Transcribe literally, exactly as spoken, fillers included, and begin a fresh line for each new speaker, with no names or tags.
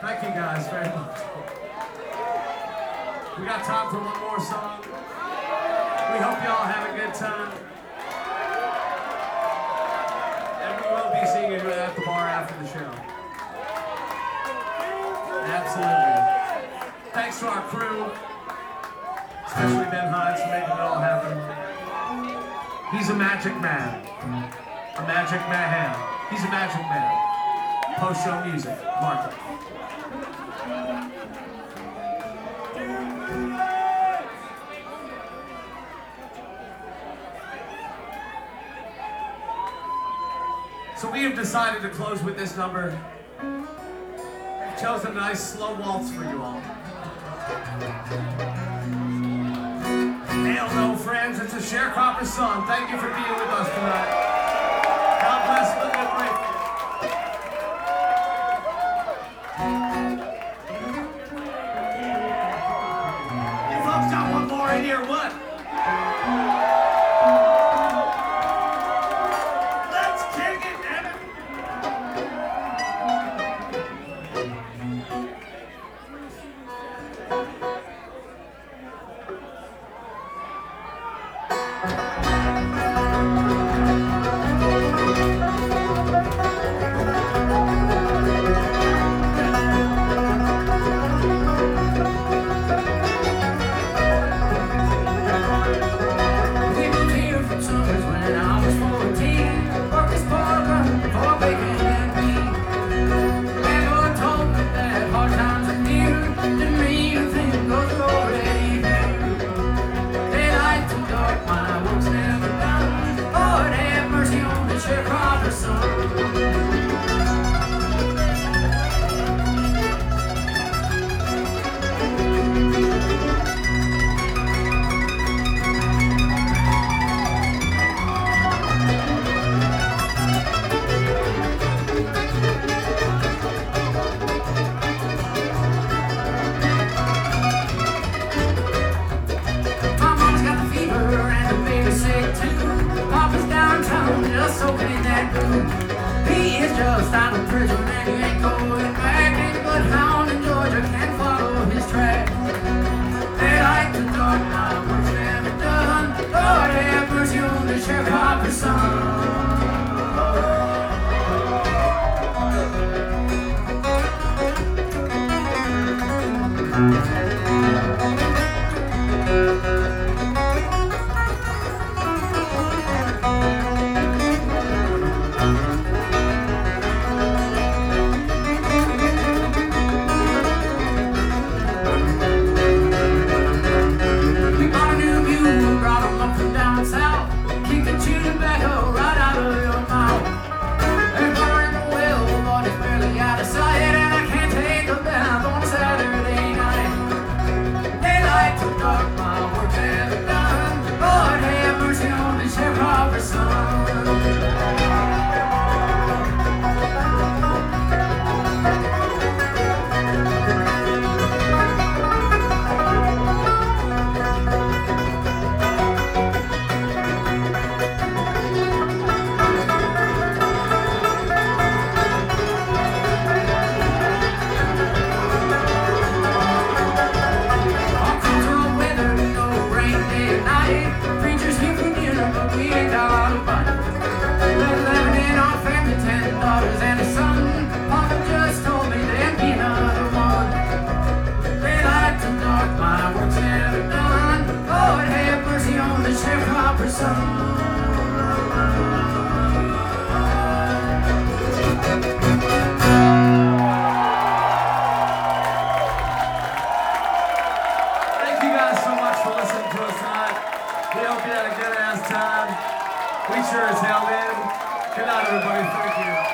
Thank you guys very much. We got time for one more song. We hope y'all have a good time. And we will be seeing you at the bar after the show. Absolutely. Thanks to our crew, especially Ben Hines for making it all happen. He's a magic man. A magic man. He's a magic man. Post-show music. Mark it. So we have decided to close with this number. We've chosen a nice slow waltz for you all. Hail no friends, it's a sharecropper's song. Thank you for being with us tonight. God bless the good break. You folks got one more in here, what? He is just out of prison and he ain't going back. Ain't but hound in Georgia can't follow his track. They like to talk my work's never done. Lord have mercy on the sharecropper's son. We sure as hell did. Good night, everybody. Thank you.